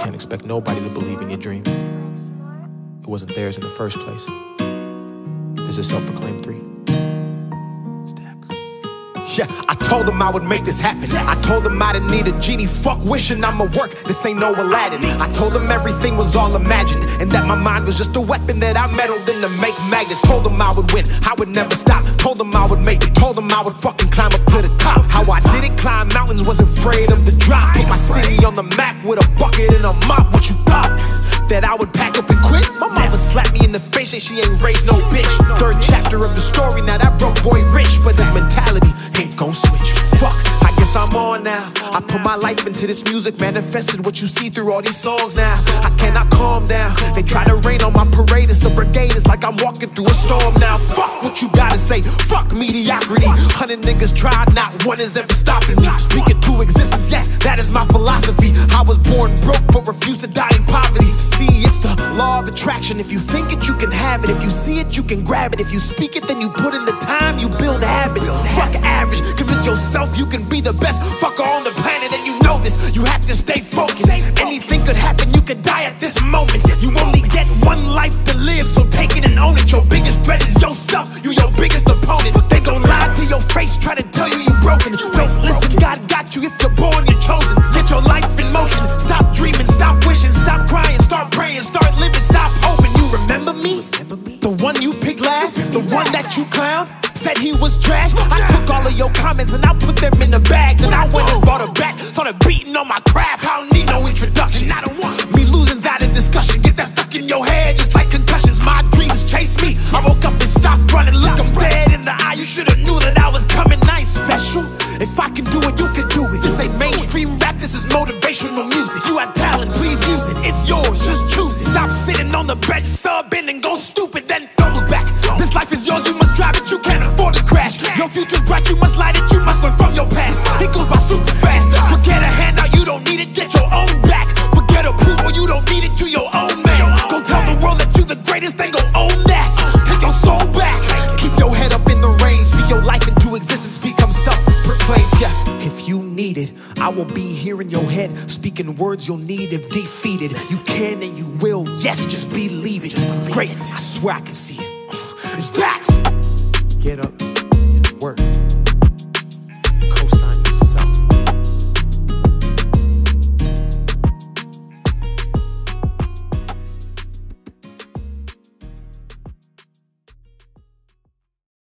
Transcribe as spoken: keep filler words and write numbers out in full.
can't expect nobody to believe in your dream. It wasn't theirs in the first place. This is Self-Proclaimed three. Yeah, I told them I would make this happen. I told them I didn't need a genie, fuck wishing I'ma work, this ain't no Aladdin. I told them everything was all imagined, and that my mind was just a weapon that I meddled in to make magnets. Told them I would win, I would never stop. Told them I would make it, told them I would fucking climb up to the top. How I did it, climb mountains, wasn't afraid of the drop. Put my city on the map with a bucket and a mop. What you thought? That I would pack up and quit? My mama slapped me in the face and she ain't raised no bitch. Third chapter of the story, now that broke boy rich, but his mentality ain't gon' switch. Fuck, I guess I'm on now. I put my life into this music, manifested what you see through all these songs now. I cannot calm down. They try to rain on my parade, it's a brigade, it's like I'm walking through a storm now. Fuck what you gotta say, fuck mediocrity. Hundred niggas tried, not one is ever stopping me. Speak it to existence, yes, that is my philosophy. I was born broke but refused to die in poverty. See, it's the law of attraction. If you think it, you can have it. If you see it, you can grab it. If you speak it, then you put in the time, you build habits. Fuck average, convince yourself you can be the best fucker on the planet, and you know this. You have to stay focused. Anything could happen, you could die at this moment. You only get one life to live, so take it and own it. Your biggest threat is yourself, you your biggest opponent. They gon' lie to your face, try to tell you you broken. Don't listen, God got you. If you're born, you're chosen. Get your life in motion. Stop dreaming, stop wishing, stop crying, start praying, start living, stop hoping. You remember me? The one you picked last, the one that you clowned, said he was trash. I took all of your comments and I put them in the bag. Then I went and bought a bat, started beating on my craft. I don't need no introduction. I don't want me losing's out of discussion. Get that stuck in your head just like concussions. My dreams chase me. I woke up and stopped running. Look, I'm dead in the eye. You should've knew that I was coming. I ain't special. If I can do it, you can do it. This ain't mainstream rap, this is motivational music. You have talent, please use it. It's yours, just choose it. Stop sitting on the bench, subbing and go stupid, then don't look back. This life is yours, you must drive it, you can't afford to crash. Your future's bright, you must light it, you must learn from your past. It goes by super fast. Forget a handout, you don't need it, get your own back. Forget approval, you don't need it, you your own man. Go tell the world that you the greatest, then go own that. Take your soul back. Keep your head up in the rain, speak your life into existence, become self-proclaimed. Yeah, if you need it, I will be here in your head, speaking words you'll need if defeated. You can and you will, yes, just believe it. Great, I swear I can see it. It's that. Get up and work.